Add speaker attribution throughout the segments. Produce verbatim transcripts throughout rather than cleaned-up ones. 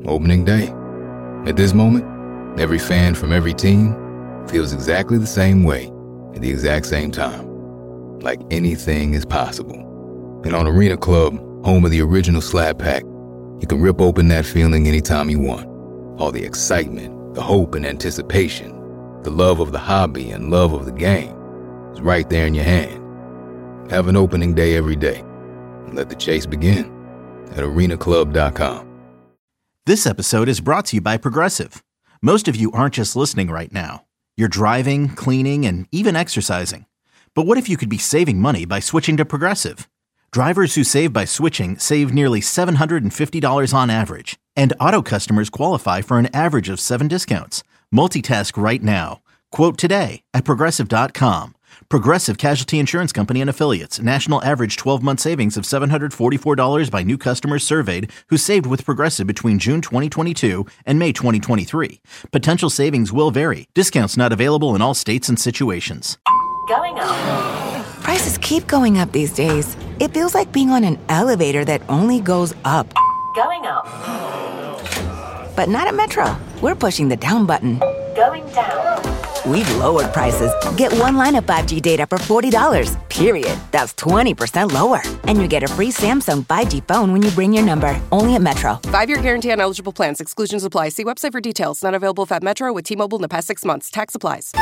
Speaker 1: Opening day. At this moment, every fan from every team feels exactly the same way at the exact same time. Like anything is possible. And on Arena Club, home of the original Slap Pack, you can rip open that feeling anytime you want. All the excitement, the hope and anticipation, the love of the hobby and love of the game is right there in your hand. Have an opening day every day. And let the chase begin at arena club dot com.
Speaker 2: This episode is brought to you by Progressive. Most of you aren't just listening right now. You're driving, cleaning, and even exercising. But what if you could be saving money by switching to Progressive? Drivers who save by switching save nearly seven hundred fifty dollars on average. And auto customers qualify for an average of seven discounts. Multitask right now. Quote today at progressive dot com. Progressive Casualty Insurance Company and Affiliates. National average twelve-month savings of seven hundred forty-four dollars by new customers surveyed who saved with Progressive between June twenty twenty-two and May twenty twenty-three. Potential savings will vary. Discounts not available in all states and situations.
Speaker 3: Going up.
Speaker 4: Prices keep going up these days. It feels like being on an elevator that only goes up.
Speaker 3: Going up.
Speaker 4: But not at Metro. We're pushing the down button.
Speaker 3: Going down.
Speaker 4: We've lowered prices. Get one line of five G data for forty dollars, period. That's twenty percent lower. And you get a free Samsung five G phone when you bring your number. Only at Metro.
Speaker 5: Five-year guarantee on eligible plans. Exclusions apply. See website for details. Not available at Metro with T-Mobile in the past six months. Tax applies.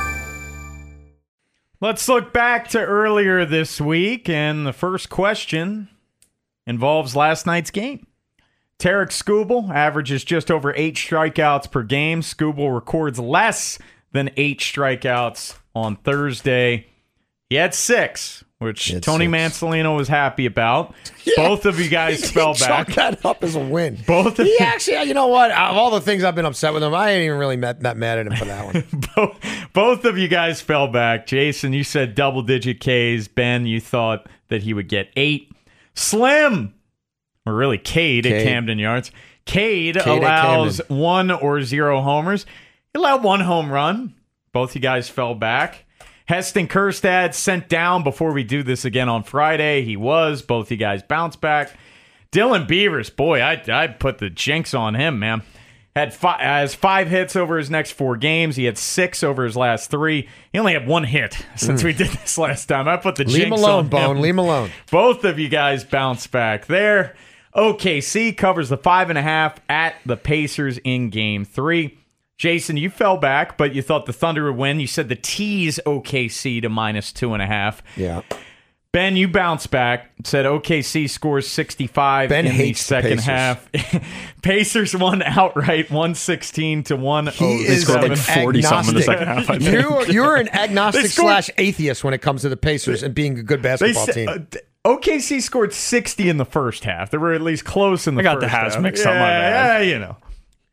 Speaker 6: Let's look back to earlier this week, and the first question involves last night's game. Tarek Skubal averages just over eight strikeouts per game. Skubal records less than eight strikeouts on Thursday. He had six, which
Speaker 7: had
Speaker 6: Tony
Speaker 7: six.
Speaker 6: Mansolino was happy about. Yeah. Both of you guys fell back.
Speaker 7: Chalk that up as a win.
Speaker 6: Both of
Speaker 7: he
Speaker 6: you.
Speaker 7: actually, you know what? Of all the things I've been upset with him, I ain't even really met, that mad at him for that one.
Speaker 6: both, both of you guys fell back. Jason, you said double-digit Ks. Ben, you thought that he would get eight. Slim, or really Cade,
Speaker 7: Cade.
Speaker 6: at Camden Yards. Cade,
Speaker 7: Cade
Speaker 6: allows
Speaker 7: at Camden.
Speaker 6: one or zero homers. He allowed one home run. Both you guys fell back. Heston Kjerstad sent down before we do this again on Friday. He was. Both you guys bounced back. Dylan Beavers, boy, I I put the jinx on him, man. Had five, has five hits over his next four games. He had six over his last three. He only had one hit since
Speaker 7: Mm.
Speaker 6: we did this last time. I put the
Speaker 7: Leave
Speaker 6: jinx
Speaker 7: him alone,
Speaker 6: on
Speaker 7: Bone.
Speaker 6: him.
Speaker 7: Leave him alone.
Speaker 6: Both of you guys bounced back there. O K C covers the five and a half at the Pacers in game three. Jason, you fell back, but you thought the Thunder would win. You said the tease O K C to minus two and a half.
Speaker 7: Yeah.
Speaker 6: Ben, you bounced back, said O K C scores sixty-five
Speaker 7: Ben
Speaker 6: in the
Speaker 7: hates the
Speaker 6: second
Speaker 7: Pacers.
Speaker 6: half. Pacers won outright, one sixteen to one oh
Speaker 7: He is
Speaker 6: seven.
Speaker 7: an
Speaker 8: forty-something in the
Speaker 7: agnostic.
Speaker 8: second half, I think.
Speaker 7: You're, you're an agnostic
Speaker 6: They scored-
Speaker 7: slash atheist when it comes to the Pacers and being a good
Speaker 6: They
Speaker 7: basketball
Speaker 6: sa-
Speaker 7: team.
Speaker 6: uh, d- O K C scored sixty in the first half. They were at least close in the
Speaker 8: I got
Speaker 6: first
Speaker 8: the halves
Speaker 6: half.
Speaker 8: mixed
Speaker 6: yeah,
Speaker 8: up, my bad.
Speaker 6: Yeah, you know.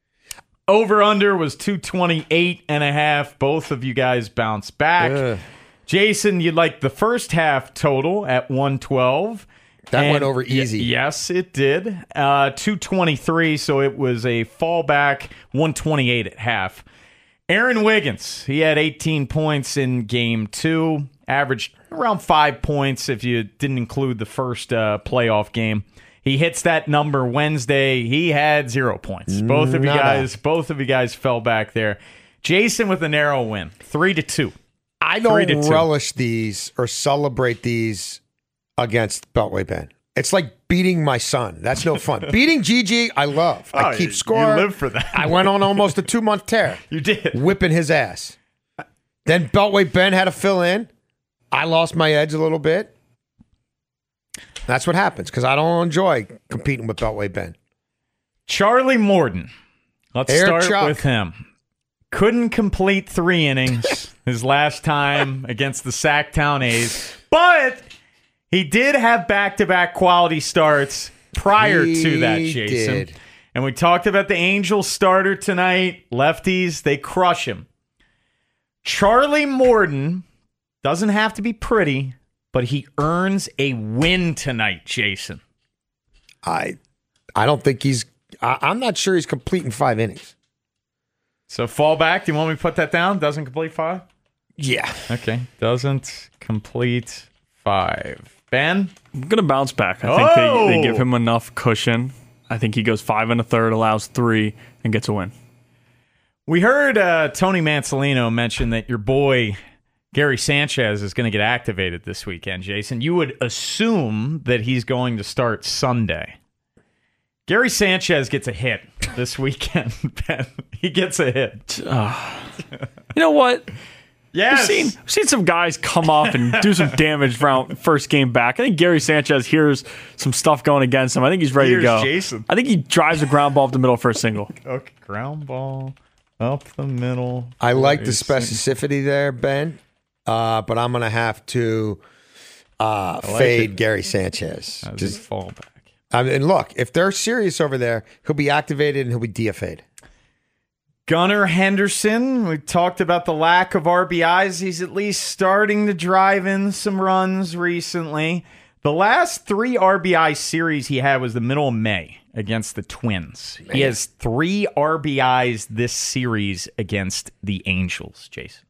Speaker 6: Over-under was two twenty-eight and a half. Both of you guys bounced back.
Speaker 7: Ugh.
Speaker 6: Jason, you liked the first half total at one twelve.
Speaker 7: That
Speaker 6: And
Speaker 7: went over
Speaker 6: y-
Speaker 7: easy.
Speaker 6: yes, it did. Uh, two twenty-three, so it was a fallback, one twenty-eight at half. Aaron Wiggins, he had eighteen points in game two, averaged around five points if you didn't include the first uh, playoff game. He hits that number Wednesday. He had zero points. Both of you
Speaker 7: Nada.
Speaker 6: guys, both of you guys fell back there. Jason with a narrow win, three to two.
Speaker 7: I
Speaker 6: Three to
Speaker 7: don't
Speaker 6: two.
Speaker 7: relish these or celebrate these against Beltway Ben. It's like beating my son. That's no fun. Beating Gigi, I love.
Speaker 6: Oh,
Speaker 7: I
Speaker 6: you-
Speaker 7: keep
Speaker 6: you
Speaker 7: score.
Speaker 6: live for that.
Speaker 7: I went on almost a two-month tear.
Speaker 6: You did.
Speaker 7: Whipping his ass. Then Beltway Ben had to fill in. I lost my edge a little bit. That's what happens because I don't enjoy competing with Beltway Ben.
Speaker 6: Charlie Morton. Let's
Speaker 7: Air
Speaker 6: start
Speaker 7: Chuck.
Speaker 6: with him. Couldn't complete three innings his last time against the Sacktown A's, but he did have back-to-back quality starts prior
Speaker 7: He
Speaker 6: to that, Jason.
Speaker 7: did.
Speaker 6: And we talked about the Angels starter tonight. Lefties, they crush him. Charlie Morton doesn't have to be pretty, but he earns a win tonight, Jason.
Speaker 7: I I don't think he's I, I'm not sure he's completing five innings.
Speaker 6: So fall back. Do you want me to put that down? Doesn't complete five?
Speaker 7: Yeah.
Speaker 6: Okay. Doesn't complete five. Ben?
Speaker 8: I'm going to bounce back. I think
Speaker 6: Oh!
Speaker 8: they, they give him enough cushion. I think he goes five and a third, allows three, and gets a win.
Speaker 6: We heard uh, Tony Mansolino mention that your boy Gary Sanchez is going to get activated this weekend, Jason. You would assume that he's going to start Sunday. Gary Sanchez gets a hit this weekend, Ben. He gets a hit.
Speaker 8: Uh, you know what?
Speaker 6: Yes.
Speaker 8: We've seen, we've seen some guys come off and do some damage around first game back. I think Gary Sanchez hears some stuff going against him. I think he's ready
Speaker 6: Here's
Speaker 8: to go.
Speaker 6: Jason.
Speaker 8: I think he drives a ground ball up the middle for a single.
Speaker 6: Okay, ground ball up the middle.
Speaker 7: I like the specificity there, Ben, uh, but I'm going to have to uh,
Speaker 6: like
Speaker 7: fade
Speaker 6: it.
Speaker 7: Gary Sanchez.
Speaker 6: As
Speaker 7: Just
Speaker 6: a fallback.
Speaker 7: I mean, look, if they're serious over there, he'll be activated and he'll be D F A'd.
Speaker 6: Gunnar Henderson, we talked about the lack of R B Is. He's at least starting to drive in some runs recently. The last three R B I series he had was the middle of May against the Twins. Man. He has three R B Is this series against the Angels, Jason.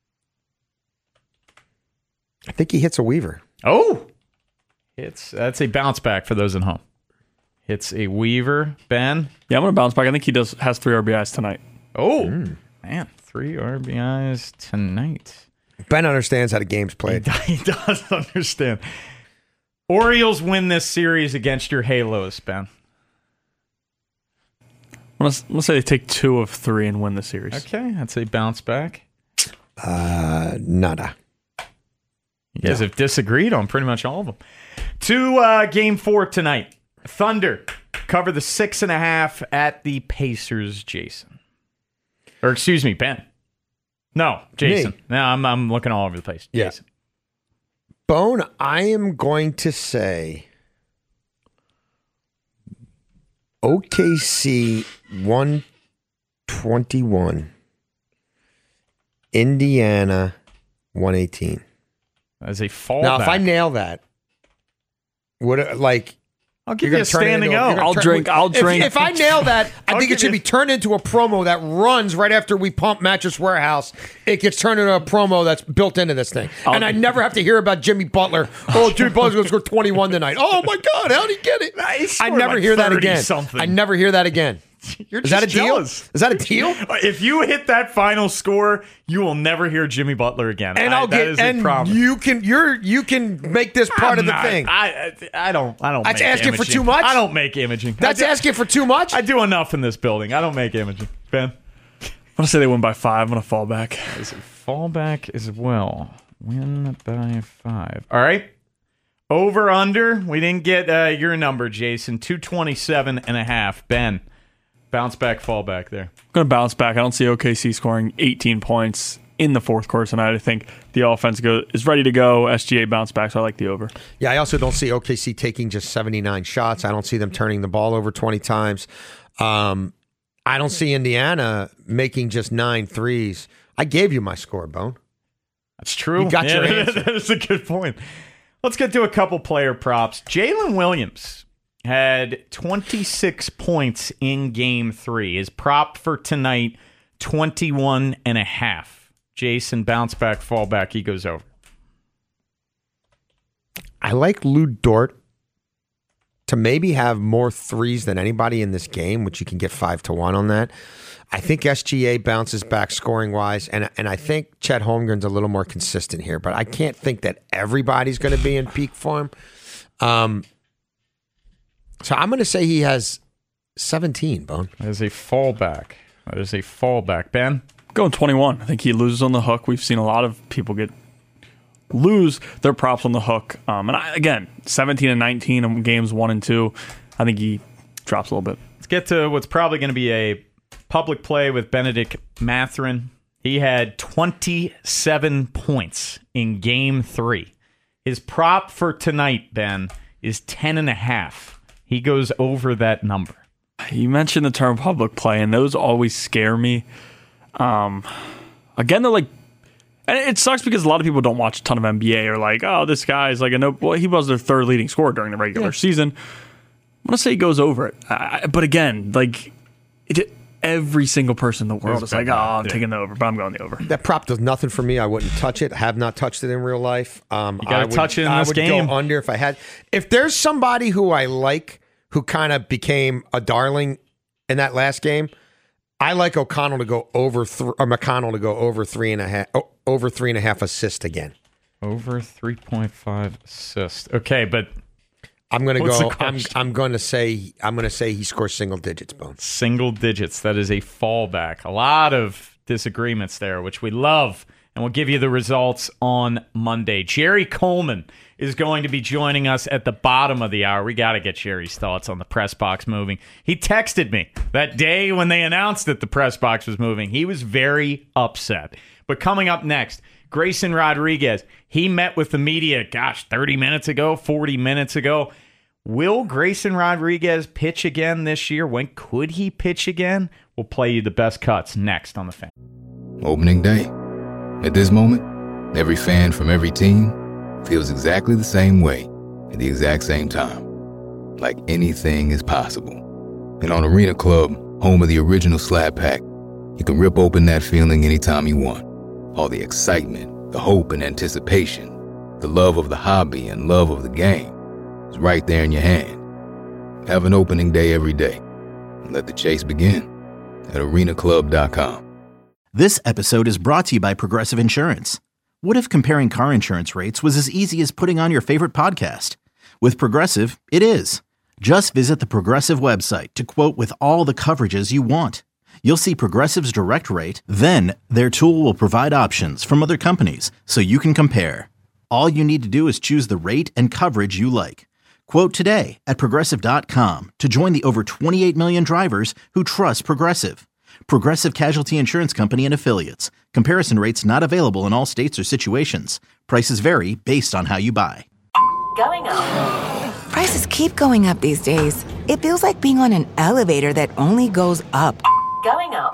Speaker 7: I think he hits a Weaver.
Speaker 6: Oh! It's That's a bounce back for those at home. Hits a Weaver. Ben?
Speaker 8: Yeah, I'm going to bounce back. I think he does has three R B Is tonight.
Speaker 6: Oh, mm. man. Three R B Is tonight.
Speaker 7: Ben understands how the game's played.
Speaker 6: He, he does understand. Orioles win this series against your Halos, Ben.
Speaker 8: Let's, let's say they take two of three and win the series.
Speaker 6: Okay, that's a bounce back.
Speaker 7: Uh, nada.
Speaker 6: You guys yeah. have disagreed on pretty much all of them. To uh, game four tonight. Thunder cover the six and a half at the Pacers, Jason. Or excuse me, Ben. No, Jason. Me. No, I'm I'm looking all over the place.
Speaker 7: Yeah.
Speaker 6: Jason.
Speaker 7: Bone, I am going to say O K C one twenty-one, Indiana one eighteen.
Speaker 6: As a fallback.
Speaker 7: Now, if I nail that, would like
Speaker 6: I'll give you a standing O.
Speaker 8: I'll
Speaker 7: turn,
Speaker 8: drink. I'll drink.
Speaker 7: If, if I nail that, I think it should
Speaker 6: you.
Speaker 7: be turned into a promo that runs right after we pump Mattress Warehouse. It gets turned into a promo that's built into this thing, I'll, and I never have to hear about Jimmy Butler. Oh, Jimmy Butler's going to score twenty-one tonight. Oh my God, how did he get it?
Speaker 6: I never
Speaker 7: like
Speaker 6: hear that
Speaker 7: again.
Speaker 6: Something.
Speaker 7: I never hear that again.
Speaker 6: You're
Speaker 7: Is that a
Speaker 6: jealous.
Speaker 7: deal? Is that a deal?
Speaker 6: If you hit that final score, you will never hear Jimmy Butler again.
Speaker 7: And
Speaker 6: I,
Speaker 7: I'll
Speaker 6: that
Speaker 7: get
Speaker 6: is
Speaker 7: and
Speaker 6: a promise.
Speaker 7: you can you're you can make this part
Speaker 6: I'm
Speaker 7: of the
Speaker 6: not,
Speaker 7: thing.
Speaker 6: I I don't I don't.
Speaker 7: That's
Speaker 6: make
Speaker 7: asking
Speaker 6: imaging.
Speaker 7: for too much?
Speaker 6: I don't make imaging.
Speaker 7: That's
Speaker 6: I do,
Speaker 7: asking for too much?
Speaker 6: I do enough in this building. I don't make imaging. Ben?
Speaker 8: I'm going to say they win by five. I'm going to fall back.
Speaker 6: Is it fall back as well? Win by five. All right. Over, under. We didn't get uh, your number, Jason. two twenty-seven and a half. Ben, bounce back, fall back there.
Speaker 8: I'm going to bounce back. I don't see O K C scoring eighteen points in the fourth quarter tonight. I think the offense go, is ready to go. S G A bounce back, so I like the over.
Speaker 7: Yeah, I also don't see O K C taking just seventy-nine shots. I don't see them turning the ball over twenty times. Um, I don't see Indiana making just nine threes. I gave you my score, Bone.
Speaker 6: That's true.
Speaker 7: You got
Speaker 6: yeah,
Speaker 7: your answer.
Speaker 6: That is a good point. Let's get to a couple player props. Jalen Williams had twenty-six points in game three. His prop for tonight, twenty-one and a half. Jason, bounce back, fall back. He goes over.
Speaker 7: I like Lou Dort to maybe have more threes than anybody in this game, which you can get five to one on that. I think S G A bounces back scoring wise, and and I think Chet Holmgren's a little more consistent here, but I can't think that everybody's going to be in peak form. Um, so I'm going to say he has seventeen, Bone.
Speaker 6: That is a fallback. That is a fallback. Ben?
Speaker 8: Going twenty-one. I think he loses on the hook. We've seen a lot of people get lose their props on the hook. Um, and I, again, seventeen and nineteen in games one and two. I think he drops a little bit.
Speaker 6: Let's get to what's probably going to be a public play with Benedict Mathurin. He had twenty-seven points in game three. His prop for tonight, Ben, is ten and a half. He goes over that number.
Speaker 8: You mentioned the term public play, and those always scare me. Um, again, they're like, and it sucks because a lot of people don't watch a ton of N B A or like, oh, this guy's like a no. Well, he was their third leading scorer during the regular yeah. season. I'm gonna say he goes over it, I, but again, like it. Every single person in the world is like, oh, I'm yeah. taking the over, but I'm going the over.
Speaker 7: That prop does nothing for me. I wouldn't touch it. I have not touched it in real life. Um,
Speaker 6: you got to touch it in
Speaker 7: I
Speaker 6: this
Speaker 7: would
Speaker 6: game.
Speaker 7: Go under if I had. If there's somebody who I like who kind of became a darling in that last game. I like O'Connell to go over th- or McConnell to go over three and a half oh, over three and a half assists again.
Speaker 6: Over three point five assists. Okay, but
Speaker 7: I'm gonna
Speaker 6: what's
Speaker 7: go.
Speaker 6: the
Speaker 7: I'm
Speaker 6: question?
Speaker 7: I'm going to say I'm going to say he scores single digits. Bones.
Speaker 6: Single digits. That is a fallback. A lot of disagreements there, which we love, and we'll give you the results on Monday. Jerry Coleman is going to be joining us at the bottom of the hour. We got to get Jerry's thoughts on the press box moving. He texted me that day when they announced that the press box was moving. He was very upset. But coming up next, Grayson Rodriguez. He met with the media, gosh, thirty minutes ago, forty minutes ago. Will Grayson Rodriguez pitch again this year? When could he pitch again? We'll play you the best cuts next on The Fan.
Speaker 1: Opening day. At this moment, every fan from every team feels exactly the same way at the exact same time. Like anything is possible. And on Arena Club, home of the original Slab Pack, you can rip open that feeling anytime you want. All the excitement, the hope and anticipation, the love of the hobby and love of the game is right there in your hand. Have an opening day every day. And let the chase begin at arena club dot com.
Speaker 2: This episode is brought to you by Progressive Insurance. What if comparing car insurance rates was as easy as putting on your favorite podcast? With Progressive, it is. Just visit the Progressive website to quote with all the coverages you want. You'll see Progressive's direct rate, then their tool will provide options from other companies so you can compare. All you need to do is choose the rate and coverage you like. Quote today at progressive dot com to join the over twenty-eight million drivers who trust Progressive. Progressive Casualty Insurance Company and Affiliates. Comparison rates not available in all states or situations. Prices vary based on how you buy.
Speaker 3: Going up.
Speaker 4: Prices keep going up these days. It feels like being on an elevator that only goes up.
Speaker 3: Going up.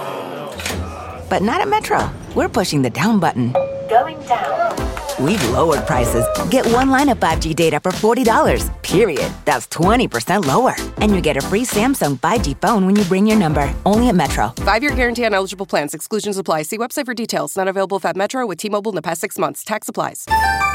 Speaker 4: But not at Metro. We're pushing the down button.
Speaker 3: Going down.
Speaker 4: We've lowered prices. Get one line of five G data for forty dollars, period. That's twenty percent lower. And you get a free Samsung five G phone when you bring your number. Only at Metro.
Speaker 5: Five-year guarantee on eligible plans. Exclusions apply. See website for details. Not available if at Metro with T-Mobile in the past six months. Tax applies.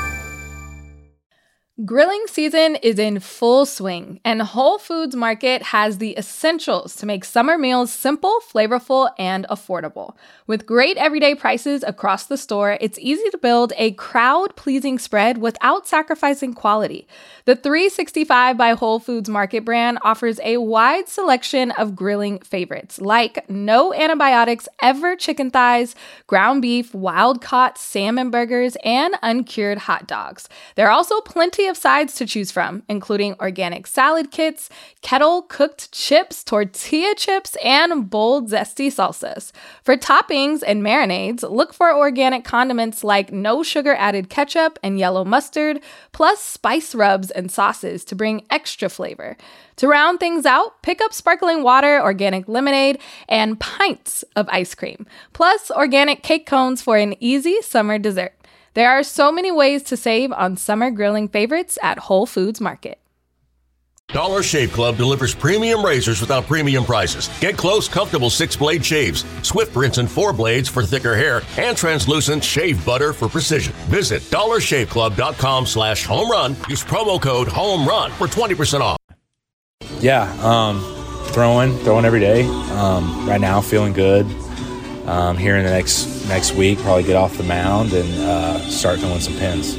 Speaker 9: Grilling season is in full swing, and Whole Foods Market has the essentials to make summer meals simple, flavorful, and affordable. With great everyday prices across the store, it's easy to build a crowd-pleasing spread without sacrificing quality. The three sixty-five by Whole Foods Market brand offers a wide selection of grilling favorites, like no antibiotics ever chicken thighs, ground beef, wild-caught salmon burgers, and uncured hot dogs. There are also plenty of sides to choose from, including organic salad kits, kettle-cooked chips, tortilla chips, and bold, zesty salsas. For toppings and marinades, look for organic condiments like no sugar-added ketchup and yellow mustard, plus spice rubs and sauces to bring extra flavor. To round things out, pick up sparkling water, organic lemonade, and pints of ice cream, plus organic cake cones for an easy summer dessert. There are so many ways to save on summer grilling favorites at Whole Foods Market.
Speaker 10: Dollar Shave Club delivers premium razors without premium prices. Get close, comfortable six-blade shaves, swift rinse and four blades for thicker hair, and translucent shave butter for precision. Visit dollar shave club dot com slash home run. Use promo code HOMERUN for twenty percent off.
Speaker 11: Yeah, um, throwing, throwing every day. Um, right now, feeling good. Um, here in the next next week, probably get off the mound and uh, start throwing some pins.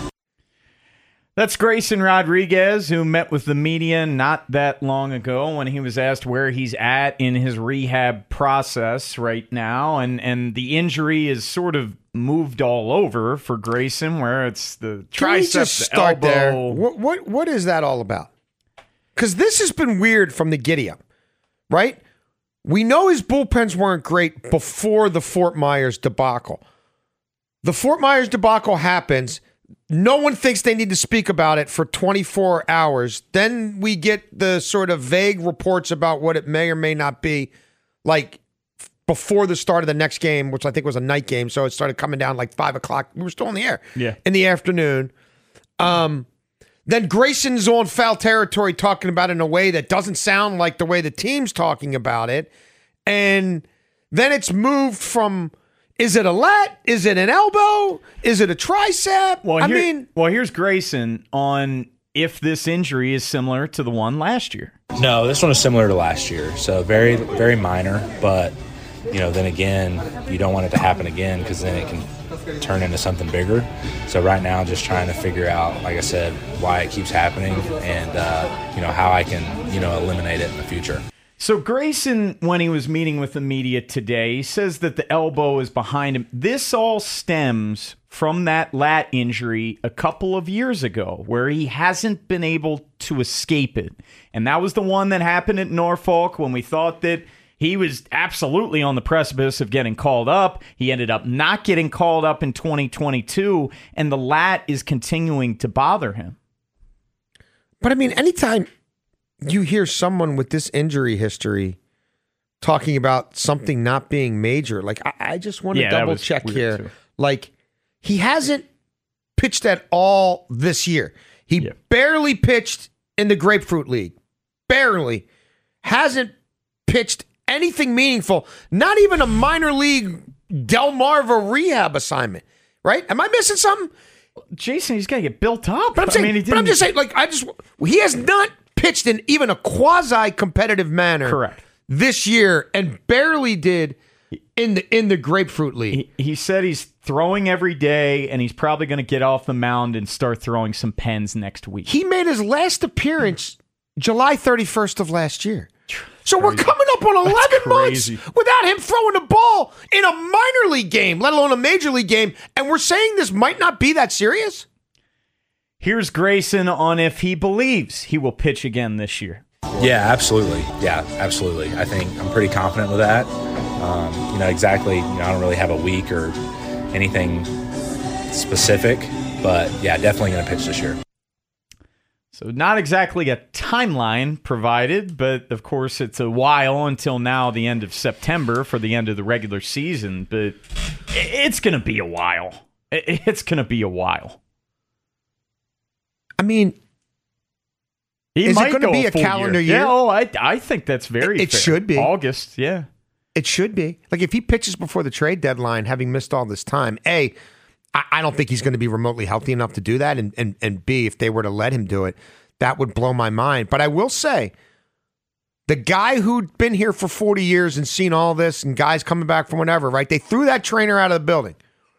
Speaker 6: That's Grayson Rodriguez, who met with the media not that long ago when he was asked where he's at in his rehab process right now. And, and the injury is sort of moved all over for Grayson, where it's the
Speaker 7: Can we
Speaker 6: tricep,
Speaker 7: just
Speaker 6: the
Speaker 7: start
Speaker 6: elbow.
Speaker 7: there? What, what, what is that all about? Because this has been weird from the giddy-up, right? We know his bullpens weren't great before the Fort Myers debacle. The Fort Myers debacle happens. No one thinks they need to speak about it for twenty-four hours. Then we get the sort of vague reports about what it may or may not be, like before the start of the next game, which I think was a night game. So it started coming down like five o'clock. We were still in the air
Speaker 6: yeah.
Speaker 7: in the afternoon. Um, then Grayson's on foul territory talking about it in a way that doesn't sound like the way the team's talking about it. And then it's moved from, is it a lat? Is it an elbow? Is it a tricep?
Speaker 6: Well,
Speaker 7: I
Speaker 6: here,
Speaker 7: mean,
Speaker 6: well, here's Grayson on if this injury is similar to the one last year.
Speaker 11: No, this one is similar to last year. So very, very minor. But, you know, then again, you don't want it to happen again because then it can turn into something bigger. So right now, just trying to figure out, like I said, why it keeps happening and, uh, you know, how I can, you know, eliminate it in the future.
Speaker 6: So Grayson, when he was meeting with the media today, he says that the elbow is behind him. This all stems from that lat injury a couple of years ago where he hasn't been able to escape it. And that was the one that happened at Norfolk when we thought that he was absolutely on the precipice of getting called up. He ended up not getting called up in twenty twenty-two, and the lat is continuing to bother him.
Speaker 7: But I mean, anytime you hear someone with this injury history talking about something not being major, like I, I just want to
Speaker 6: Yeah,
Speaker 7: double check here.
Speaker 6: too.
Speaker 7: Like, he hasn't pitched at all this year. He
Speaker 6: Yeah.
Speaker 7: barely pitched in the Grapefruit League. Barely. Hasn't pitched anything meaningful. Not even a minor league Delmarva rehab assignment. Right? Am I missing something?
Speaker 6: Jason, he's got to get built up.
Speaker 7: But I'm saying,
Speaker 6: I mean, he
Speaker 7: but I'm
Speaker 6: didn't-
Speaker 7: just saying, like, I just he has not pitched in even a quasi-competitive manner
Speaker 6: Correct.
Speaker 7: this year, and barely did in the in the Grapefruit League.
Speaker 6: He, he said he's throwing every day, and he's probably going to get off the mound and start throwing some pens next week.
Speaker 7: He made his last appearance July thirty-first of last year. So we're coming up on eleven months
Speaker 6: crazy.
Speaker 7: without him throwing a ball in a minor league game, let alone a major league game, and we're saying this might not be that serious?
Speaker 6: Here's Grayson on if he believes he will pitch again this year.
Speaker 11: Yeah, absolutely. Yeah, absolutely. I think I'm pretty confident with that. Um, you know, exactly, you know, I don't really have a week or anything specific, but yeah, definitely going to pitch this year.
Speaker 6: So not exactly a timeline provided, but of course it's a while until now, the end of September for the end of the regular season, but it's going to be a while. It's going to be a while.
Speaker 7: I mean,
Speaker 6: He
Speaker 7: is
Speaker 6: might
Speaker 7: it going to
Speaker 6: go
Speaker 7: be a
Speaker 6: full
Speaker 7: calendar year?
Speaker 6: Yeah, oh, I, I think that's very
Speaker 7: It
Speaker 6: fair.
Speaker 7: should be.
Speaker 6: August, yeah.
Speaker 7: It should be. Like, if he pitches before the trade deadline, having missed all this time, A, I, I don't think he's going to be remotely healthy enough to do that. And, and, and B, if they were to let him do it, that would blow my mind. But I will say, the guy who'd been here for forty years and seen all this and guys coming back from whatever, right? They threw that trainer out of the building.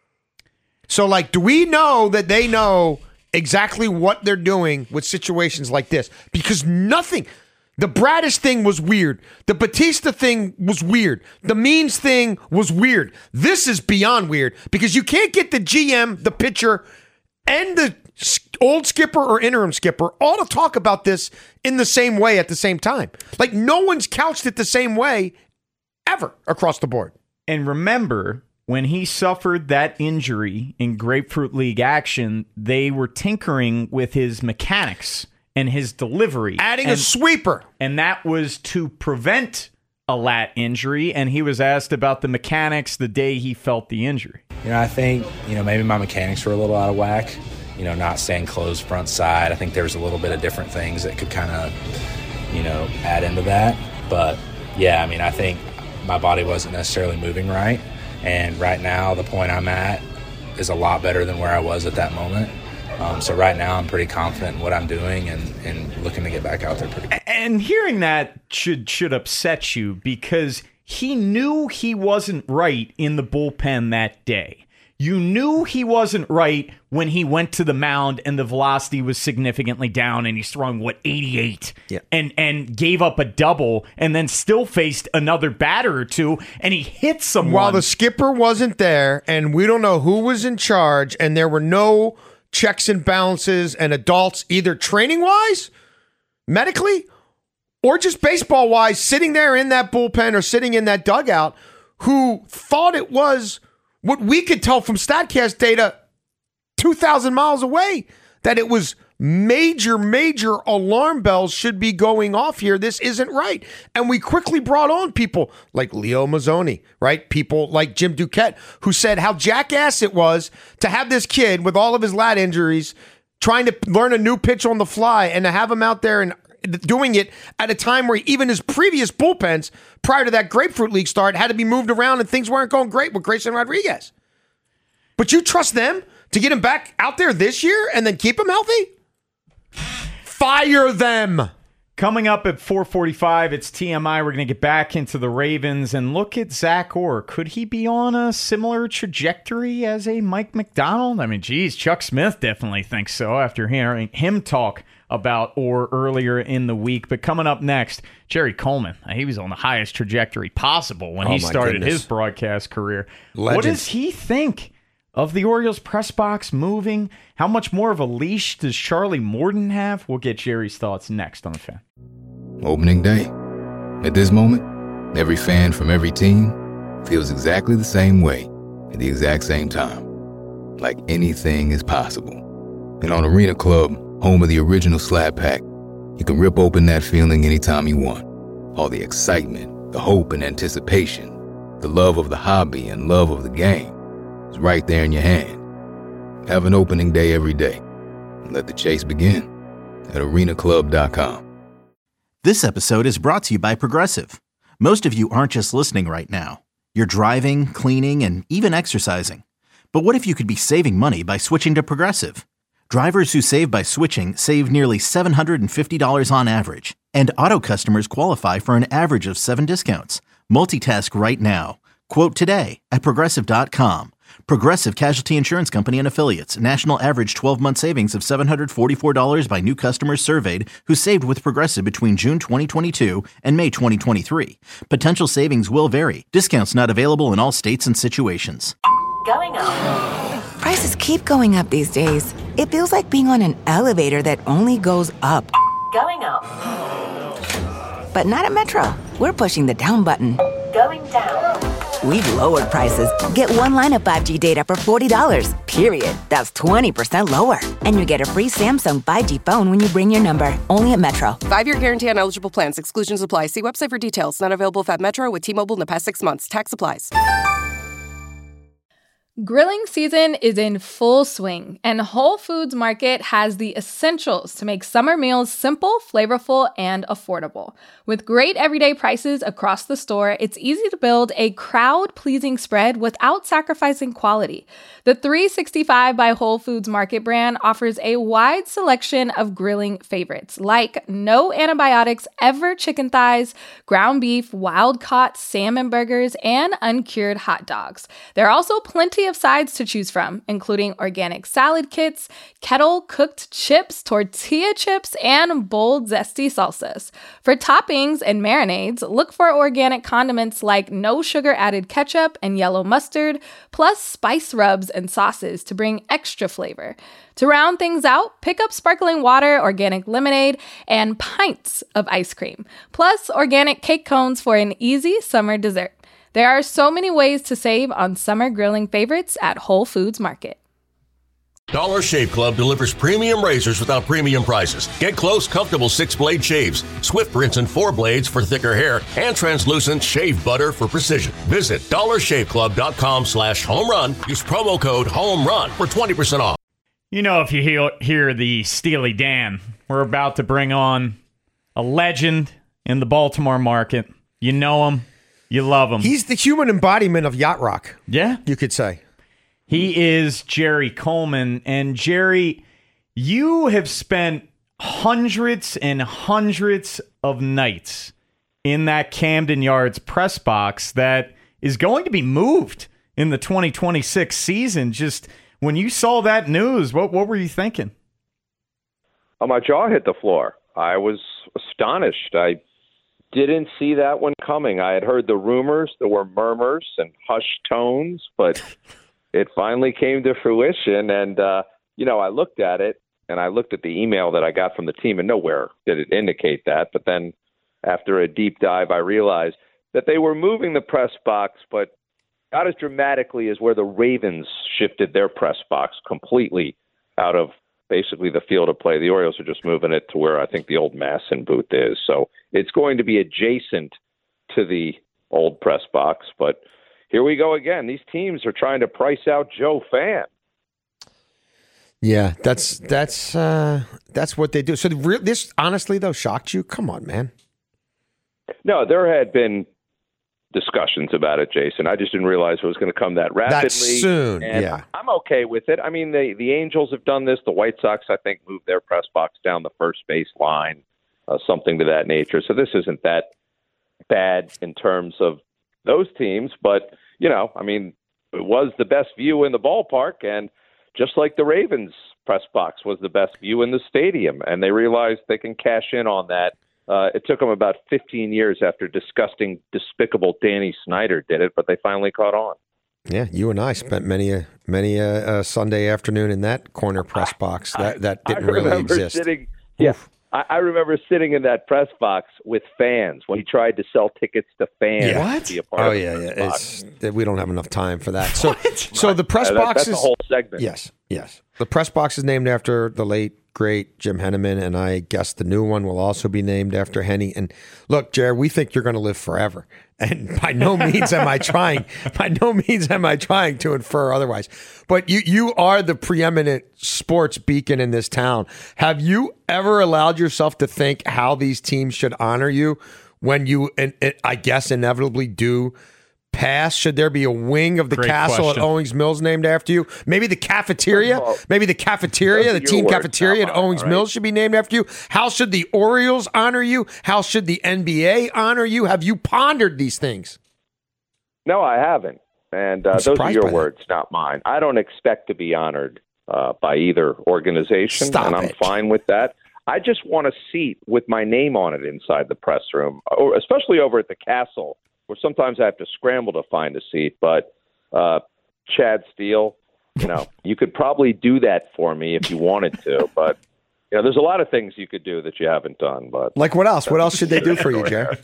Speaker 7: So, like, do we know that they know exactly what they're doing with situations like this? Because nothing... The Bradish thing was weird. The Batista thing was weird. The Means thing was weird. This is beyond weird because you can't get the G M, the pitcher, and the old skipper or interim skipper all to talk about this in the same way at the same time. Like, no one's couched it the same way ever across the board.
Speaker 6: And remember, when he suffered that injury in Grapefruit League action, they were tinkering with his mechanics and his delivery.
Speaker 7: Adding
Speaker 6: and,
Speaker 7: a sweeper.
Speaker 6: And that was to prevent a lat injury. And he was asked about the mechanics the day he felt the injury.
Speaker 11: You know, I think, you know, maybe my mechanics were a little out of whack. You know, not staying closed front side. I think there was a little bit of different things that could kind of, you know, add into that. But, yeah, I mean, I think my body wasn't necessarily moving right. And right now, the point I'm at is a lot better than where I was at that moment. Um, so right now, I'm pretty confident in what I'm doing and, and looking to get back out there pretty quick.
Speaker 6: And hearing that should should upset you because he knew he wasn't right in the bullpen that day. You knew he wasn't right when he went to the mound and the velocity was significantly down and he's throwing, what, eighty-eight?
Speaker 7: Yeah.
Speaker 6: And, and gave up a double and then still faced another batter or two and he hit someone.
Speaker 7: While the skipper wasn't there and we don't know who was in charge and there were no checks and balances and adults either training-wise, medically, or just baseball-wise sitting there in that bullpen or sitting in that dugout who thought it was what we could tell from StatCast data two thousand miles away, that it was major, major alarm bells should be going off here. This isn't right. And we quickly brought on people like Leo Mazzoni, right? People like Jim Duquette, who said how jackass it was to have this kid with all of his lat injuries trying to learn a new pitch on the fly and to have him out there and doing it at a time where even his previous bullpens prior to that Grapefruit League start had to be moved around and things weren't going great with Grayson Rodriguez. But you trust them to get him back out there this year and then keep him healthy? Fire them.
Speaker 6: Coming up at four forty-five, it's T M I. We're going to get back into the Ravens and look at Zach Orr. Could he be on a similar trajectory as a Mike Macdonald? I mean, geez, Chuck Smith definitely thinks so after hearing him talk about Orr earlier in the week. But coming up next, Jerry Coleman. He was on the highest trajectory possible when
Speaker 7: Oh,
Speaker 6: he
Speaker 7: my
Speaker 6: started
Speaker 7: goodness.
Speaker 6: his broadcast career.
Speaker 7: Legend.
Speaker 6: What does he think of the Orioles press box moving? How much more of a leash does Charlie Morton have? We'll get Jerry's thoughts next on The Fan.
Speaker 1: Opening day. At this moment, every fan from every team feels exactly the same way at the exact same time. Like anything is possible. And on Arena Club, home of the original Slab Pack, you can rip open that feeling anytime you want. All the excitement, the hope and anticipation, the love of the hobby and love of the game is right there in your hand. Have an opening day every day. And let the chase begin at arena club dot com.
Speaker 2: This episode is brought to you by Progressive. Most of you aren't just listening right now. You're driving, cleaning, and even exercising. But what if you could be saving money by switching to Progressive? Drivers who save by switching save nearly seven hundred fifty dollars on average. And auto customers qualify for an average of seven discounts. Multitask right now. Quote today at progressive dot com. Progressive Casualty Insurance Company and Affiliates. National average twelve-month savings of seven hundred forty-four dollars by new customers surveyed who saved with Progressive between June twenty twenty-two and May twenty twenty-three. Potential savings will vary. Discounts not available in all states and situations.
Speaker 3: Going up.
Speaker 4: Prices keep going up these days. It feels like being on an elevator that only goes up.
Speaker 3: Going up.
Speaker 4: But not at Metro. We're pushing the down button.
Speaker 3: Going down.
Speaker 4: We've lowered prices. Get one line of five G data for forty dollars, period. That's twenty percent lower. And you get a free Samsung five G phone when you bring your number. Only at Metro.
Speaker 5: Five-year guarantee on eligible plans. Exclusions apply. See website for details. Not available if at Metro with T-Mobile in the past six months. Tax applies.
Speaker 9: Grilling season is in full swing, and Whole Foods Market has the essentials to make summer meals simple, flavorful, and affordable. With great everyday prices across the store, it's easy to build a crowd-pleasing spread without sacrificing quality. The three sixty-five by Whole Foods Market brand offers a wide selection of grilling favorites, like no antibiotics ever chicken thighs, ground beef, wild-caught salmon burgers, and uncured hot dogs. There are also plenty of sides to choose from, including organic salad kits, kettle-cooked chips, tortilla chips, and bold, zesty salsas. For toppings and marinades, look for organic condiments like no sugar-added ketchup and yellow mustard, plus spice rubs and sauces to bring extra flavor. To round things out, pick up sparkling water, organic lemonade, and pints of ice cream, plus organic cake cones for an easy summer dessert. There are so many ways to save on summer grilling favorites at Whole Foods Market.
Speaker 10: Dollar Shave Club delivers premium razors without premium prices. Get close, comfortable six-blade shaves, Swift rinse and four blades for thicker hair, and translucent shave butter for precision. Visit dollar shave club dot com slash home run. Use promo code HOMERUN for twenty percent off.
Speaker 6: You know, if you hear, hear the Steely Dan, we're about to bring on a legend in the Baltimore market. You know him. You love him.
Speaker 7: He's the human embodiment of yacht rock.
Speaker 6: Yeah.
Speaker 7: You could say.
Speaker 6: He is Jerry Coleman. And Jerry, you have spent hundreds and hundreds of nights in that Camden Yards press box that is going to be moved in the twenty twenty-six season. Just when you saw that news, what, what were you thinking?
Speaker 12: Oh, my jaw hit the floor. I was astonished. I didn't see that one coming. I had heard the rumors. There were murmurs and hushed tones, but it finally came to fruition. And, uh, you know, I looked at it, and I looked at the email that I got from the team, and nowhere did it indicate that. But then after a deep dive, I realized that they were moving the press box, but not as dramatically as where the Ravens shifted their press box completely out of basically the field of play. The Orioles are just moving it to where I think the old Masson booth is. So it's going to be adjacent to the old press box. But here we go again. These teams are trying to price out Joe Fan.
Speaker 7: Yeah, that's that's uh, that's what they do. So the real, this, honestly, though, shocked you? Come on, man.
Speaker 12: No, there had been discussions about it, Jason. I just didn't realize it was going to come that rapidly.
Speaker 7: That soon,
Speaker 12: and
Speaker 7: yeah.
Speaker 12: I'm okay with it. I mean, the the Angels have done this. The White Sox, I think, moved their press box down the first base line, uh, something to that nature. So this isn't that bad in terms of those teams. But, you know, I mean, it was the best view in the ballpark. And just like the Ravens press box was the best view in the stadium. And they realized they can cash in on that. Uh, it took them about fifteen years after disgusting, despicable Danny Snyder did it, but they finally caught on.
Speaker 7: Yeah, you and I spent many a many a, a Sunday afternoon in that corner press box. That that didn't
Speaker 12: I
Speaker 7: really exist.
Speaker 12: Sitting, yeah, I, I remember sitting in that press box with fans when he tried to sell tickets to fans.
Speaker 7: Yeah.
Speaker 12: What? To be a part
Speaker 7: oh
Speaker 12: of
Speaker 7: yeah,
Speaker 12: the
Speaker 7: yeah.
Speaker 12: press
Speaker 7: It's, we don't have enough time for that. So, so the press
Speaker 12: Yeah, that-
Speaker 7: box
Speaker 12: that's
Speaker 7: is
Speaker 12: a whole segment.
Speaker 7: Yes, yes. The press box is named after the late great Jim Henneman, and I guess the new one will also be named after Henny. And look, Jared, we think you're going to live forever, and by no means am I trying. By no means am I trying to infer otherwise. But you, you are the preeminent sports beacon in this town. Have you ever allowed yourself to think how these teams should honor you when you, and, and I guess, inevitably do pass? Should there be a wing of the
Speaker 6: Great
Speaker 7: castle
Speaker 6: question.
Speaker 7: at Owings Mills named after you? Maybe the cafeteria?
Speaker 12: Well,
Speaker 7: Maybe the cafeteria,
Speaker 12: those
Speaker 7: the
Speaker 12: are your
Speaker 7: team
Speaker 12: words,
Speaker 7: cafeteria
Speaker 12: not
Speaker 7: at
Speaker 12: mine,
Speaker 7: Owings
Speaker 12: all right?
Speaker 7: Mills should be named after you? How should the Orioles honor you? How should the N B A honor you? Have you pondered these things?
Speaker 12: No, I haven't. And uh,
Speaker 7: I'm
Speaker 12: those are
Speaker 7: surprised
Speaker 12: your
Speaker 7: by that.
Speaker 12: words, not mine. I don't expect to be honored uh, by either organization,
Speaker 7: Stop
Speaker 12: and I'm
Speaker 7: it.
Speaker 12: fine with that. I just want a seat with my name on it inside the press room, or especially over at the Castle, where sometimes I have to scramble to find a seat. But uh, Chad Steele, you know, you could probably do that for me if you wanted to. But you know, there's a lot of things you could do that you haven't done. But
Speaker 7: Like what else? What else should they do for you, Jared?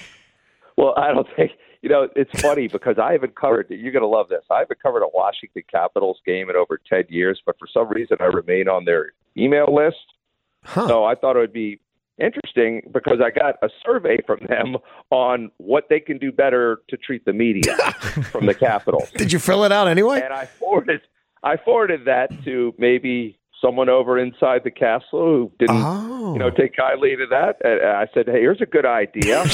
Speaker 12: well, I don't think. You know, it's funny because I haven't covered, you're going to love this. I haven't covered a Washington Capitals game in over ten years, but for some reason I remain on their email list.
Speaker 7: Huh.
Speaker 12: So I thought it would be interesting because I got a survey from them on what they can do better to treat the media from the Capitals.
Speaker 7: Did you fill it out anyway?
Speaker 12: And I forwarded, I forwarded that to maybe someone over inside the Castle who didn't,
Speaker 7: Oh.
Speaker 12: you know, take kindly to that. And I said, "Hey, here's a good idea."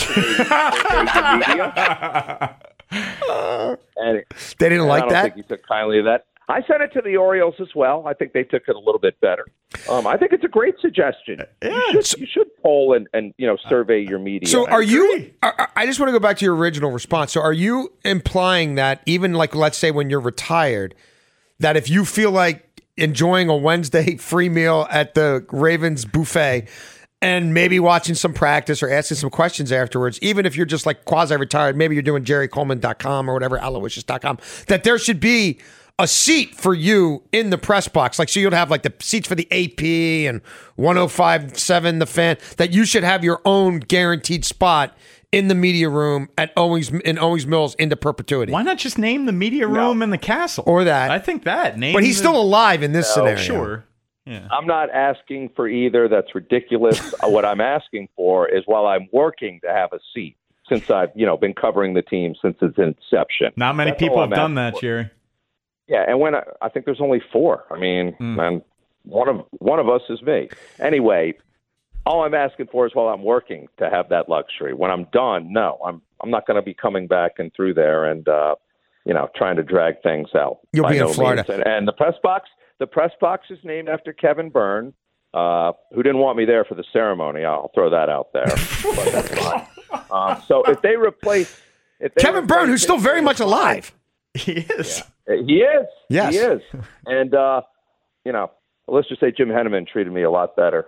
Speaker 12: and
Speaker 7: They didn't
Speaker 12: and
Speaker 7: like
Speaker 12: I don't
Speaker 7: that?
Speaker 12: think he took kindly to that. I sent it to the Orioles as well. I think they took it a little bit better. Um, I think it's a great suggestion. You should, you should poll and, and you know survey your media.
Speaker 7: So are you, are- I just want to go back to your original response. So are you implying that even like, let's say when you're retired, that if you feel like enjoying a Wednesday free meal at the Ravens buffet and maybe watching some practice or asking some questions afterwards, even if you're just like quasi-retired, maybe you're doing jerry coleman dot com or whatever, aloysius dot com, that there should be a seat for you in the press box. Like, so you'd have like the seats for the A P and one oh five point seven The Fan, that you should have your own guaranteed spot in the media room at Owings in Owings Mills into perpetuity.
Speaker 6: Why not just name the media room in the Castle?
Speaker 7: Or that.
Speaker 6: I think that. Name
Speaker 7: But he's
Speaker 6: the-
Speaker 7: still alive in this
Speaker 12: No,
Speaker 7: scenario.
Speaker 6: Sure. Yeah.
Speaker 12: I'm not asking for either. That's ridiculous. Uh, what I'm asking for is while I'm working to have a seat, since I've you know been covering the team since its inception.
Speaker 6: Not many
Speaker 12: That's
Speaker 6: people
Speaker 12: all
Speaker 6: have
Speaker 12: I'm
Speaker 6: done
Speaker 12: asking
Speaker 6: that,
Speaker 12: for.
Speaker 6: Jerry.
Speaker 12: Yeah, and when I, I think there's only four. I mean, and one of one of us is me. Anyway, all I'm asking for is while I'm working to have that luxury. When I'm done, no, I'm I'm not going to be coming back and through there and uh, you know trying to drag things out.
Speaker 7: You'll
Speaker 12: by
Speaker 7: be in
Speaker 12: no
Speaker 7: Florida.
Speaker 12: means. And, and the press box, the press box is named after Kevin Byrne, uh, who didn't want me there for the ceremony. I'll throw that out there. But that's fine. Um, so if they replace if they
Speaker 7: Kevin Byrne,
Speaker 12: replace
Speaker 7: who's still very much alive.
Speaker 6: He is.
Speaker 12: He is.
Speaker 7: Yes.
Speaker 12: He is. And, uh, you know, let's just say Jim Henneman treated me a lot better.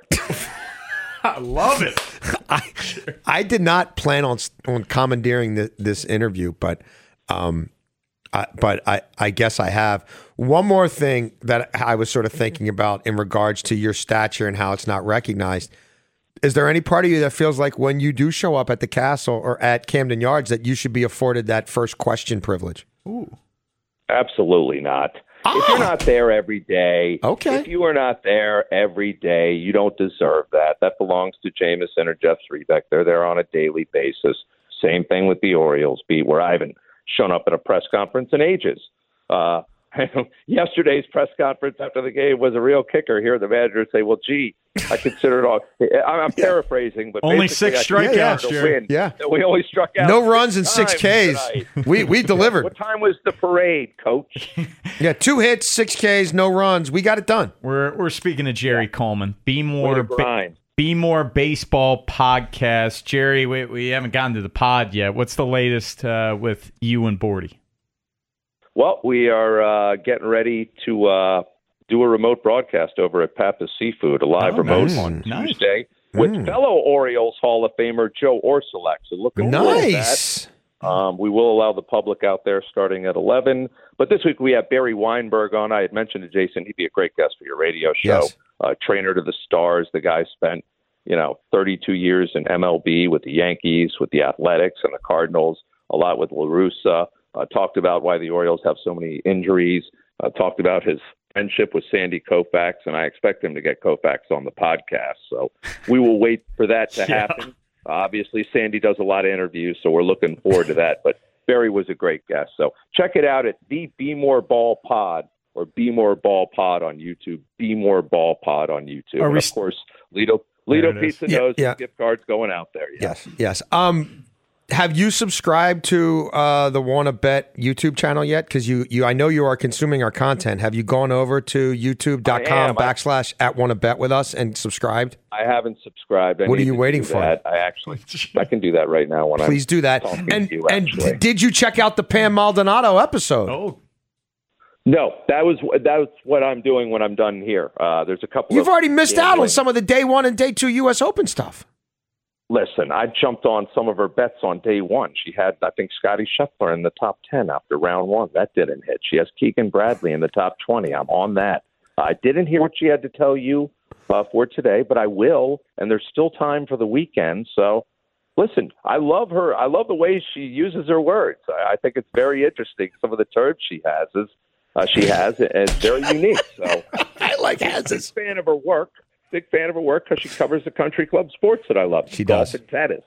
Speaker 6: I love it.
Speaker 7: I, I did not plan on on commandeering the, this interview, but um, I, but I, I guess I have. One more thing that I was sort of thinking about in regards to your stature and how it's not recognized. Is there any part of you that feels like when you do show up at the Castle or at Camden Yards that you should be afforded that first question privilege?
Speaker 6: Ooh.
Speaker 12: Absolutely not. If you're not there every day,
Speaker 7: Okay.
Speaker 12: if you are not there every day, you don't deserve that. That belongs to Jameson or Jeff Srebeck. They're there on a daily basis. Same thing with the Orioles beat, where I haven't shown up at a press conference in ages. Uh, yesterday's press conference after the game was a real kicker. Here, the manager say, "Well, gee, I consider it all." I'm yeah. paraphrasing, but
Speaker 6: only six strikeouts.
Speaker 12: Yeah,
Speaker 7: yeah.
Speaker 12: So we only struck out.
Speaker 7: No runs and six Ks. we we delivered.
Speaker 12: What time was the parade, Coach?
Speaker 7: yeah, two hits, six Ks, no runs. We got it done.
Speaker 6: We're we're speaking to Jerry yeah. Coleman. Be more.
Speaker 12: Grind.
Speaker 6: Be More Baseball podcast. Jerry, we, we haven't gotten to the pod yet. What's the latest uh, with you and Bordy?
Speaker 12: Well, we are uh, getting ready to uh, do a remote broadcast over at Pappas Seafood, a live
Speaker 6: oh,
Speaker 12: remote
Speaker 6: nice.
Speaker 12: on
Speaker 6: nice.
Speaker 12: Tuesday with
Speaker 7: mm.
Speaker 12: fellow Orioles Hall of Famer Joe Orsulek. So looking
Speaker 7: nice.
Speaker 12: forward to that. Um, we will allow the public out there starting at eleven. But this week we have Barry Weinberg on. I had mentioned to Jason he'd be a great guest for your radio show.
Speaker 7: Yes.
Speaker 12: Uh, trainer to the stars. The guy spent, you know, thirty-two years in M L B with the Yankees, with the Athletics and the Cardinals, a lot with La Russa. Uh, talked about why the Orioles have so many injuries. Uh, talked about his friendship with Sandy Koufax, and I expect him to get Koufax on the podcast. So we will wait for that to
Speaker 6: yeah.
Speaker 12: happen. Uh, obviously, Sandy does a lot of interviews, so we're looking forward to that. But Barry was a great guest. So check it out at the Be More Ball Pod or Be More Ball Pod on YouTube. Be More Ball Pod on YouTube.
Speaker 6: Are
Speaker 12: and
Speaker 6: we
Speaker 12: of course, Lido Lido Pizza
Speaker 7: Yeah,
Speaker 12: knows
Speaker 7: yeah.
Speaker 12: gift cards going out there. Yeah.
Speaker 7: Yes, yes. Um, have you subscribed to uh, the Wanna Bet YouTube channel yet? Because you, you, I know you are consuming our content. Have you gone over to youtube.com backslash at Wanna Bet with us and subscribed?
Speaker 12: I haven't subscribed. I
Speaker 7: what are
Speaker 12: need
Speaker 7: you
Speaker 12: to
Speaker 7: waiting
Speaker 12: do
Speaker 7: for?
Speaker 12: That. I actually, I can do that right now. When
Speaker 7: Please
Speaker 12: I'm
Speaker 7: do that.
Speaker 12: talking
Speaker 7: And
Speaker 12: to you,
Speaker 7: and
Speaker 12: actually.
Speaker 7: did you check out the Pam Maldonado episode?
Speaker 6: Oh,
Speaker 12: No, that was that was what I'm doing when I'm done here. Uh, there's a couple.
Speaker 7: You've
Speaker 12: of
Speaker 7: already missed out on
Speaker 12: gambling.
Speaker 7: some of the day one and day two U S Open stuff.
Speaker 12: Listen, I jumped on some of her bets on day one. She had, I think, Scotty Scheffler in the top ten after round one. That didn't hit. She has Keegan Bradley in the top twenty. I'm on that. I didn't hear what she had to tell you uh, for today, but I will, and there's still time for the weekend. So, listen, I love her. I love the way she uses her words. I, I think it's very interesting. Some of the terms she has is uh, she has, and it's very unique. So,
Speaker 7: I like Hazes.
Speaker 12: Big fan of her work. Big fan of her work because she covers the country club sports that I love.
Speaker 7: She
Speaker 12: Golf
Speaker 7: does.
Speaker 12: and tennis.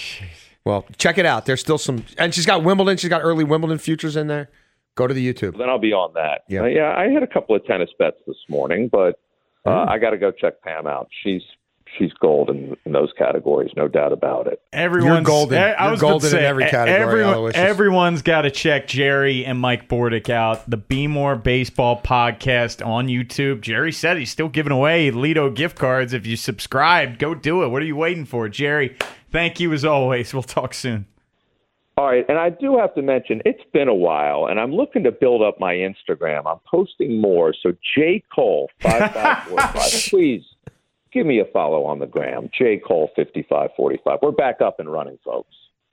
Speaker 7: Well, check it out. There's still some, and she's got Wimbledon. She's got early Wimbledon futures in there. Go to the YouTube.
Speaker 12: Then I'll be on that.
Speaker 7: Yeah.
Speaker 12: Uh, yeah, I had a couple of tennis bets this morning, but uh,
Speaker 7: Mm.
Speaker 12: I got to go check Pam out. She's she's gold in, in those categories, no doubt about it.
Speaker 6: everyone's
Speaker 7: You're golden.
Speaker 6: I
Speaker 7: You're
Speaker 6: was about to
Speaker 7: golden in
Speaker 6: say,
Speaker 7: every
Speaker 6: e-
Speaker 7: category,
Speaker 6: Everyone,
Speaker 7: Aloysius.
Speaker 6: everyone's got to check Jerry and Mike Bordick out. The Be More Baseball podcast on YouTube. Jerry said he's still giving away Lido gift cards. If you subscribe, go do it. What are you waiting for, Jerry? Thank you as always. We'll talk soon.
Speaker 12: All right, and I do have to mention, it's been a while, and I'm looking to build up my Instagram. I'm posting more, so J. Cole five five four five, please give me a follow on the gram. J. Cole fifty-five forty-five. We're back up and running, folks.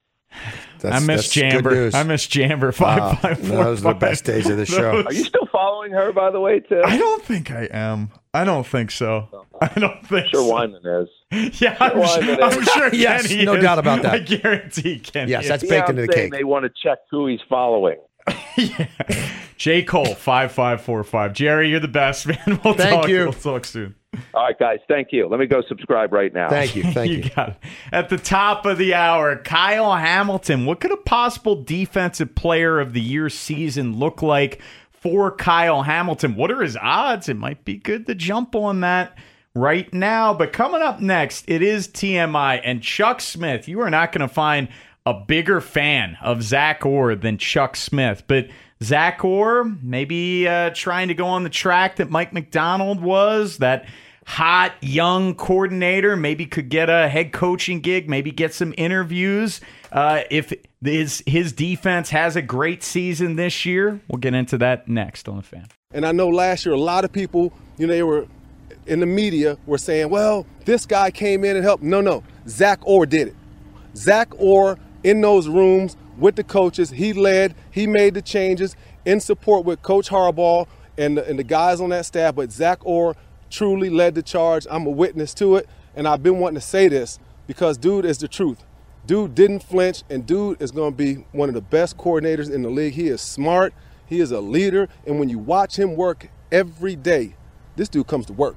Speaker 7: That's,
Speaker 6: I miss
Speaker 7: that's good
Speaker 6: Jamber.
Speaker 7: news.
Speaker 6: I miss Jamber. Five
Speaker 7: Wow.
Speaker 6: five four.
Speaker 7: Those are the best days of the show.
Speaker 12: Are you still following her, by the way, Tim?
Speaker 6: I don't think I am. I don't think so. I don't think
Speaker 12: Sure,
Speaker 6: so.
Speaker 12: Wyman is.
Speaker 6: Yeah, I'm
Speaker 12: Sure,
Speaker 6: sure,
Speaker 12: Wyman
Speaker 6: I'm
Speaker 12: is.
Speaker 6: sure
Speaker 7: Yes,
Speaker 6: Kenny
Speaker 7: no
Speaker 6: is.
Speaker 7: doubt about that.
Speaker 6: I guarantee Kenny
Speaker 7: Yes,
Speaker 6: is.
Speaker 7: that's
Speaker 12: Yeah,
Speaker 7: baked
Speaker 12: I'm
Speaker 7: into the
Speaker 12: saying
Speaker 7: cake.
Speaker 12: they want to check who he's following.
Speaker 6: Yeah. J. Cole, five five four five. Jerry, you're the best, man. We'll
Speaker 7: Thank
Speaker 6: talk,
Speaker 7: you.
Speaker 6: We'll talk soon.
Speaker 12: All right, guys, thank you. Let me go subscribe right now.
Speaker 7: Thank you. Thank you.
Speaker 6: you got it. At the top of the hour, Kyle Hamilton. What could a possible defensive player of the year season look like for Kyle Hamilton? What are his odds? It might be good to jump on that right now. But coming up next, it is T M I. And Chuck Smith, you are not going to find a bigger fan of Zach Orr than Chuck Smith. But Zach Orr, maybe uh, trying to go on the track that Mike McDonald was, that hot young coordinator, maybe could get a head coaching gig, maybe get some interviews. Uh, if his, his defense has a great season this year, we'll get into that next on The Fan.
Speaker 13: And I know last year a lot of people, you know, they were in the media were saying, well, this guy came in and helped. No, no, Zach Orr did it. Zach Orr in those rooms with the coaches, he led, he made the changes in support with Coach Harbaugh and the, and the guys on that staff, but Zach Orr truly led the charge. I'm a witness to it, and I've been wanting to say this because dude is the truth. Dude didn't flinch, and dude is going to be one of the best coordinators in the league. He is smart, he is a leader, and when you watch him work every day, this dude comes to work.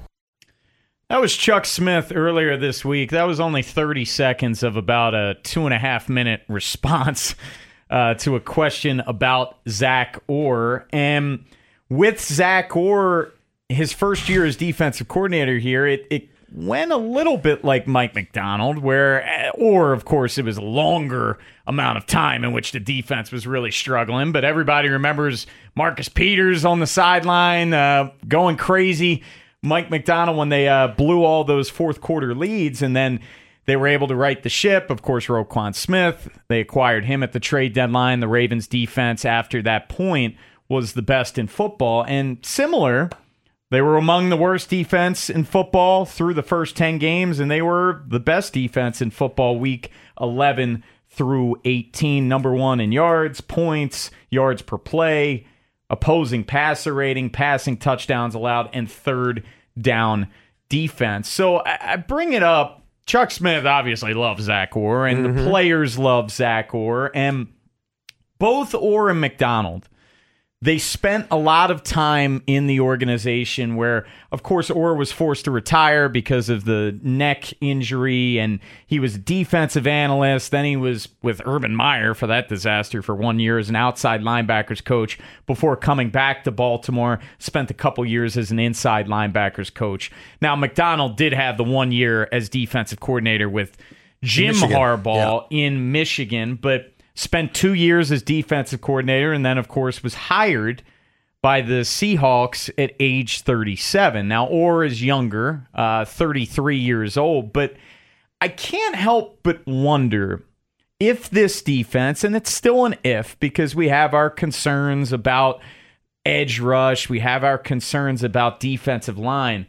Speaker 6: That was Chuck Smith earlier this week. That was only thirty seconds of about a two and a half minute response uh, to a question about Zach Orr. And with Zach Orr, his first year as defensive coordinator here, it, it went a little bit like Mike Macdonald, where, or of course, it was a longer amount of time in which the defense was really struggling. But everybody remembers Marcus Peters on the sideline uh, going crazy. Mike Macdonald, when they uh, blew all those fourth quarter leads, and then they were able to right the ship. Of course, Roquan Smith, they acquired him at the trade deadline. The Ravens defense after that point was the best in football. And similar, they were among the worst defense in football through the first ten games, and they were the best defense in football week eleven through eighteen. Number one in yards, points, yards per play, opposing passer rating, passing touchdowns allowed, and third down defense. So I, I bring it up. Chuck Smith obviously loves Zach Orr, and mm-hmm. the players love Zach Orr, and both Orr and Macdonald, they spent a lot of time in the organization where, of course, Orr was forced to retire because of the neck injury, and he was a defensive analyst. Then he was with Urban Meyer for that disaster for one year as an outside linebackers coach before coming back to Baltimore, spent a couple years as an inside linebackers coach. Now, Macdonald did have the one year as defensive coordinator with Jim Michigan. Harbaugh yeah. in Michigan, but spent two years as defensive coordinator, and then, of course, was hired by the Seahawks at age thirty-seven. Now, Orr is younger, uh, thirty-three years old, but I can't help but wonder if this defense, and it's still an if because we have our concerns about edge rush, we have our concerns about defensive line,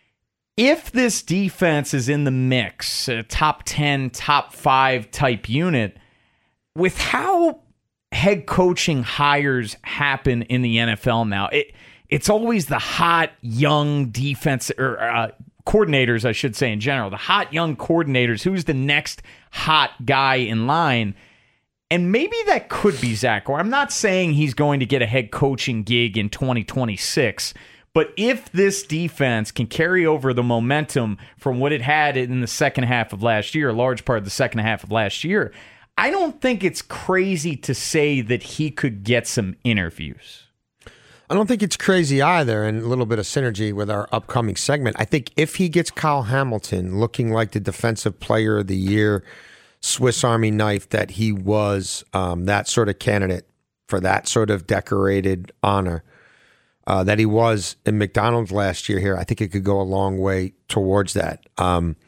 Speaker 6: if this defense is in the mix, a top ten, top five type unit, with how head coaching hires happen in the N F L now, it it's always the hot young defense or uh, coordinators, I should say in general, the hot young coordinators. Who's the next hot guy in line? And maybe that could be Zach Orr. I'm not saying he's going to get a head coaching gig in twenty twenty-six, but if this defense can carry over the momentum from what it had in the second half of last year, a large part of the second half of last year, I don't think it's crazy to say that he could get some interviews.
Speaker 7: I don't think it's crazy either, and a little bit of synergy with our upcoming segment. I think if he gets Kyle Hamilton looking like the defensive player of the year, Swiss Army knife that he was, um, that sort of candidate for that sort of decorated honor uh, that he was in Macdonald's last year here, I think it could go a long way towards that. Um,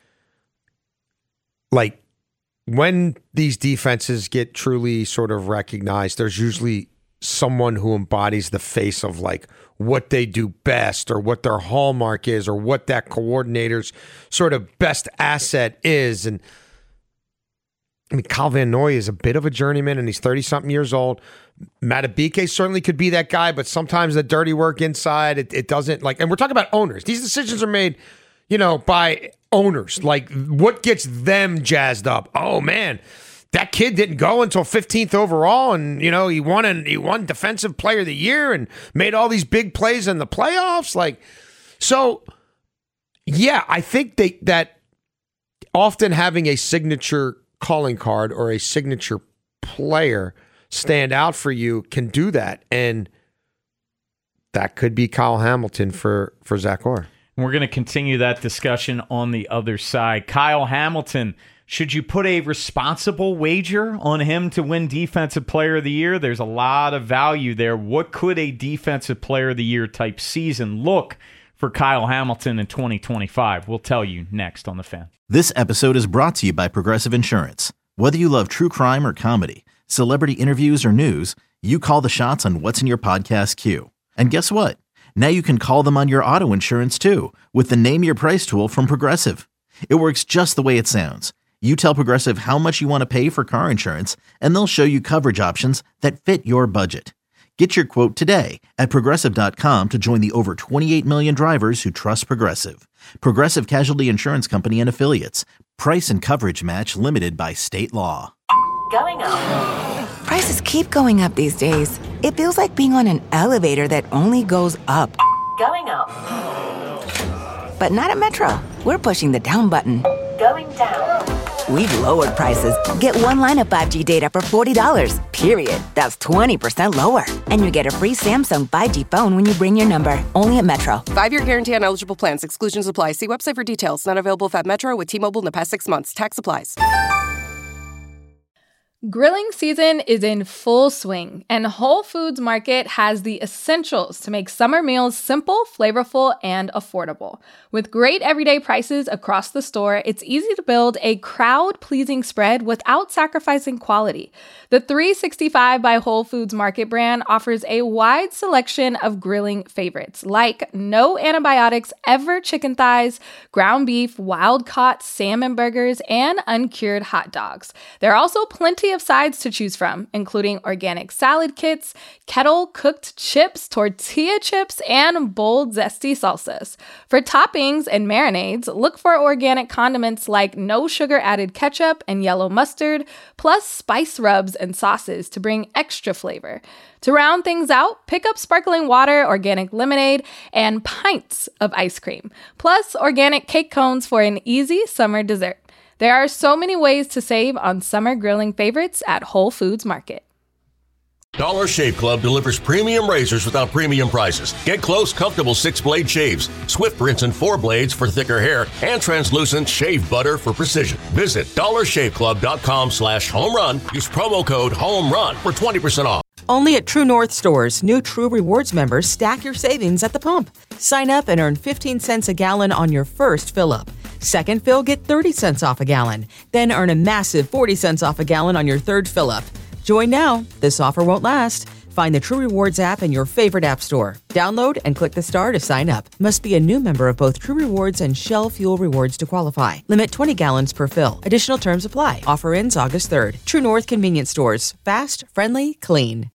Speaker 7: like, when these defenses get truly sort of recognized, there's usually someone who embodies the face of like what they do best or what their hallmark is or what that coordinator's sort of best asset is. And I mean, Kyle Van Noy is a bit of a journeyman and he's thirty-something years old. Matabike certainly could be that guy, but sometimes the dirty work inside, it, it doesn't like, and we're talking about owners. These decisions are made, you know, by owners. Like, what gets them jazzed up? Oh man, that kid didn't go until fifteenth overall, and you know he won and he won Defensive Player of the Year and made all these big plays in the playoffs. Like, so yeah, I think they that often having a signature calling card or a signature player stand out for you can do that, and that could be Kyle Hamilton for for Zach Orr.
Speaker 6: We're going to continue that discussion on the other side. Kyle Hamilton, should you put a responsible wager on him to win Defensive Player of the Year? There's a lot of value there. What could a Defensive Player of the Year type season look for Kyle Hamilton in twenty twenty-five? We'll tell you next on The Fan.
Speaker 2: This episode is brought to you by Progressive Insurance. Whether you love true crime or comedy, celebrity interviews or news, you call the shots on what's in your podcast queue. And guess what? Now you can call them on your auto insurance too with the Name Your Price tool from Progressive. It works just the way it sounds. You tell Progressive how much you want to pay for car insurance, and they'll show you coverage options that fit your budget. Get your quote today at Progressive dot com to join the over twenty-eight million drivers who trust Progressive. Progressive Casualty Insurance Company and Affiliates. Price and coverage match limited by state law.
Speaker 3: Going up.
Speaker 4: Prices keep going up these days. It feels like being on an elevator that only goes up.
Speaker 3: Going up.
Speaker 4: But not at Metro. We're pushing the down button.
Speaker 3: Going down.
Speaker 4: We've lowered prices. Get one line of five G data for forty dollars, period. That's twenty percent lower. And you get a free Samsung five G phone when you bring your number. Only at Metro.
Speaker 5: Five-year guarantee on eligible plans. Exclusions apply. See website for details. Not available if at Metro with T-Mobile in the past six months. Tax applies.
Speaker 9: Grilling season is in full swing, and Whole Foods Market has the essentials to make summer meals simple, flavorful, and affordable. With great everyday prices across the store, it's easy to build a crowd-pleasing spread without sacrificing quality. The three sixty-five by Whole Foods Market brand offers a wide selection of grilling favorites, like no antibiotics ever chicken thighs, ground beef, wild-caught salmon burgers, and uncured hot dogs. There are also plenty of sides to choose from, including organic salad kits, kettle-cooked chips, tortilla chips, and bold, zesty salsas. For toppings and marinades, look for organic condiments like no sugar-added ketchup and yellow mustard, plus spice rubs and sauces to bring extra flavor. To round things out, pick up sparkling water, organic lemonade, and pints of ice cream, plus organic cake cones for an easy summer dessert. There are so many ways to save on summer grilling favorites at Whole Foods Market.
Speaker 10: Dollar Shave Club delivers premium razors without premium prices. Get close, comfortable six-blade shaves, swift rinse and four blades for thicker hair, and translucent shave butter for precision. Visit dollar shave club dot com slash home run. Use promo code HOMERUN for twenty percent off.
Speaker 14: Only at True North stores, new True Rewards members stack your savings at the pump. Sign up and earn fifteen cents a gallon on your first fill-up. Second fill, get thirty cents off a gallon. Then earn a massive forty cents off a gallon on your third fill-up. Join now. This offer won't last. Find the True Rewards app in your favorite app store. Download and click the star to sign up. Must be a new member of both True Rewards and Shell Fuel Rewards to qualify. Limit twenty gallons per fill. Additional terms apply. Offer ends August third. True North Convenience Stores. Fast, friendly, clean.